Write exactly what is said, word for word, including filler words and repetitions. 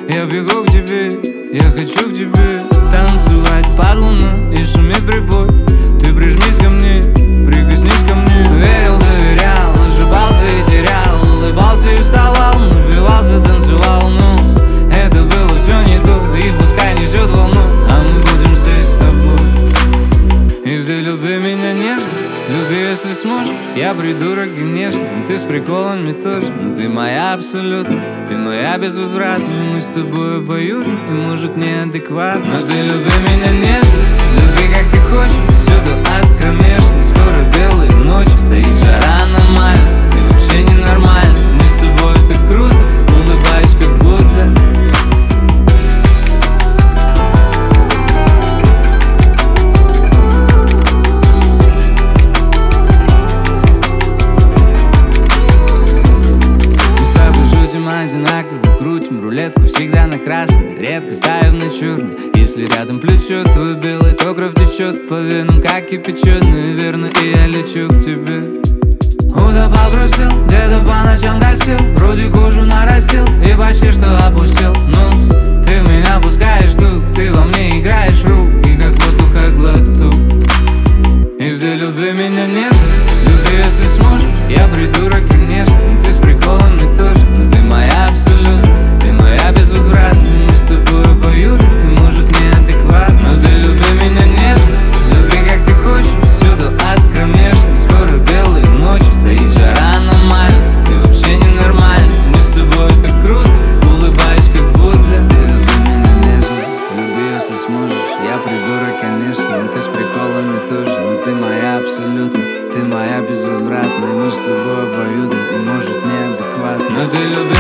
Я бегу к тебе, я хочу к тебе танцевать под луну и шумит прибой. Ты прижмись ко мне, прикоснись ко мне. Верил, доверял, ошибался и терял, улыбался и вставал, напивался, танцевал. Ну, это было все не то, и пускай несет волну, а мы будем здесь с тобой. И ты люби меня нежно, люби, если сможешь. Я придурок, конечно, но ты с приколами тоже. Но ты моя абсолютно, ты моя безвозвратно. Мы с тобой обоюдно и, может, неадекватно. Но ты люби меня нежно, люби, как ты хочешь. Всюду ад кромешный, скоро белые ночи. Стоит жара аномальная, ты вообще ненормальна. Мы с тобой так круто, улыбаюсь как будто. Одинаково крутим рулетку всегда на красный, редко ставим на черный. Если рядом плечо твой белый, то кровь течет по венам, как кипяченый. Верно, и я лечу к тебе. Куда погрузил, где-то по ночам гостил, вроде кожу нарастил и почти что опустил. Ну, ты в меня пускаешь стук, ты во мне играешь руки, как воздуха глоток. И ты люби меня нежно, люби, если сможешь. Я придурок, конечно, но ты с приколами тоже. Но ты моя абсолютно, ты моя безвозвратно. Мы с тобой обоюдно и, может, неадекватно. Но ты люби меня нежно, люби, как ты хочешь. Всюду ад кромешный, скоро белые ночи. Стоит жара аномальная, ты вообще ненормальна. Мы с тобой так круто, улыбаюсь как будто. Ты люби меня нежно, люби, если сможешь. Я придурок, конечно, но ты с приколами тоже. Но ты моя абсолютно, ты моя безвозвратная. Мы с тобой обоюдно и, может, неадекватно. Но ты люби